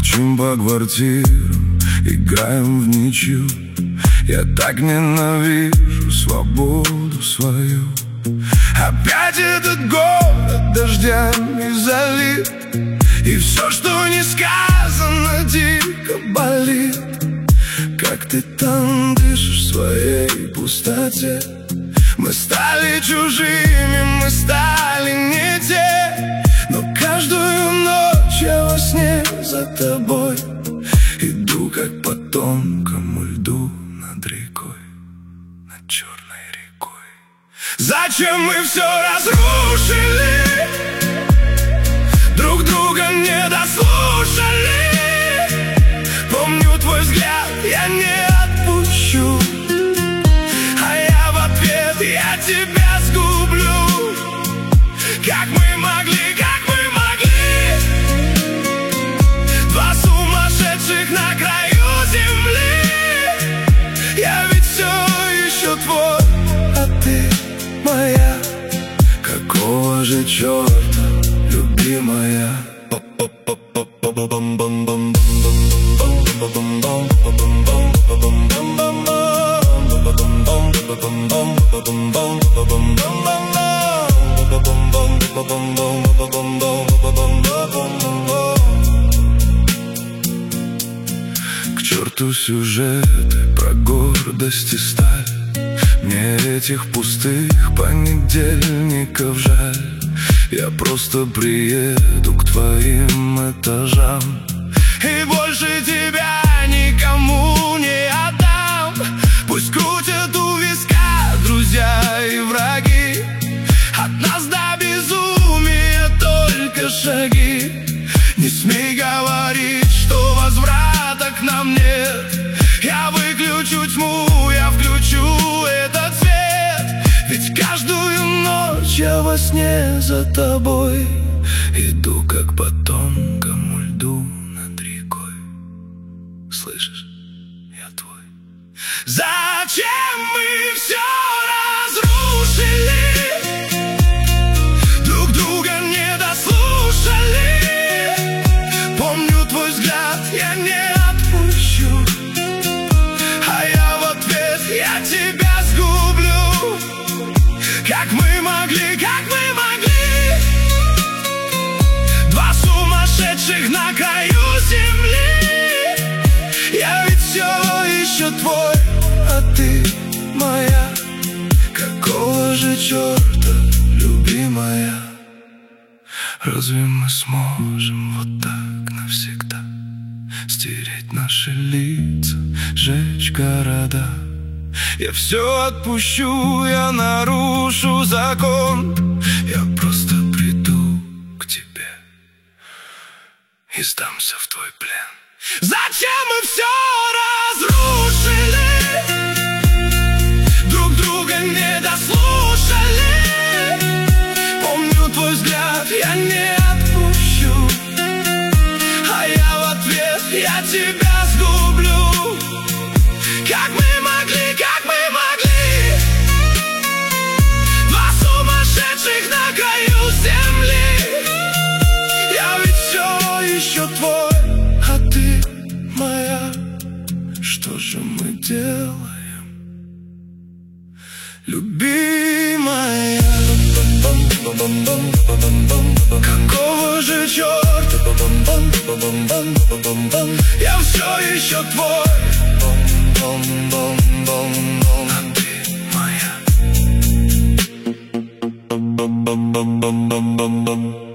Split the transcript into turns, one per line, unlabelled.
Молчим по квартирам, играем в ничью. Я так ненавижу свободу свою. Опять этот город дождями залит, и все, что не сказано, дико болит. Как ты там дышишь в своей пустоте? Мы стали чужими, мы стали не те. Но каждую ночь я во сне за тобой иду, как по тонкому льду над рекой, над черной рекой. Зачем мы все разрушили? Друг друга не дослушали. Помню твой взгляд, я не отпущу, а я в ответ, я тебя сгублю. Как мы могли, как мы могли? Два сумасшедших на краю земли. Я ведь все еще твой, а ты моя. Какого же черта, любимая? К черту сюжеты про гордость и сталь. Мне этих пустых понедельников жаль. Я просто приеду к твоим этажам и больше тебя никому не отдам. Пусть крутят у виска друзья и враги, от нас до безумия только шаги. Не смей говорить, что возврата к нам нет. Я выключу тьму, я включу этот свет. Ведь каждую ночь я во сне за тобой иду, как по тонкому льду над рекой. Слышишь, я твой. Зачем мы все разрушили? Друг друга не дослушали. Помню твой взгляд, я не отпущу, а я в ответ, я тебя сгублю. Как мы могли, как мы могли? Два сумасшедших на краю земли. Я ведь все еще твой, а ты моя. Какого же черта, любимая? Разве мы сможем вот так навсегда стереть наши лица, сжечь города? Я все отпущу, я нарушу закон. Я просто приду к тебе и сдамся в твой плен. Зачем мы все разрушили? Друг друга не дослушали. Помню твой взгляд, я не отпущу, а я в ответ, я тебя сгублю. Как мы могли, как мы могли? Два сумасшедших на краю земли. Я ведь все еще твой, а ты моя. Что же мы делаем, любимая? Какого же черта? Я все еще твой, а ты моя.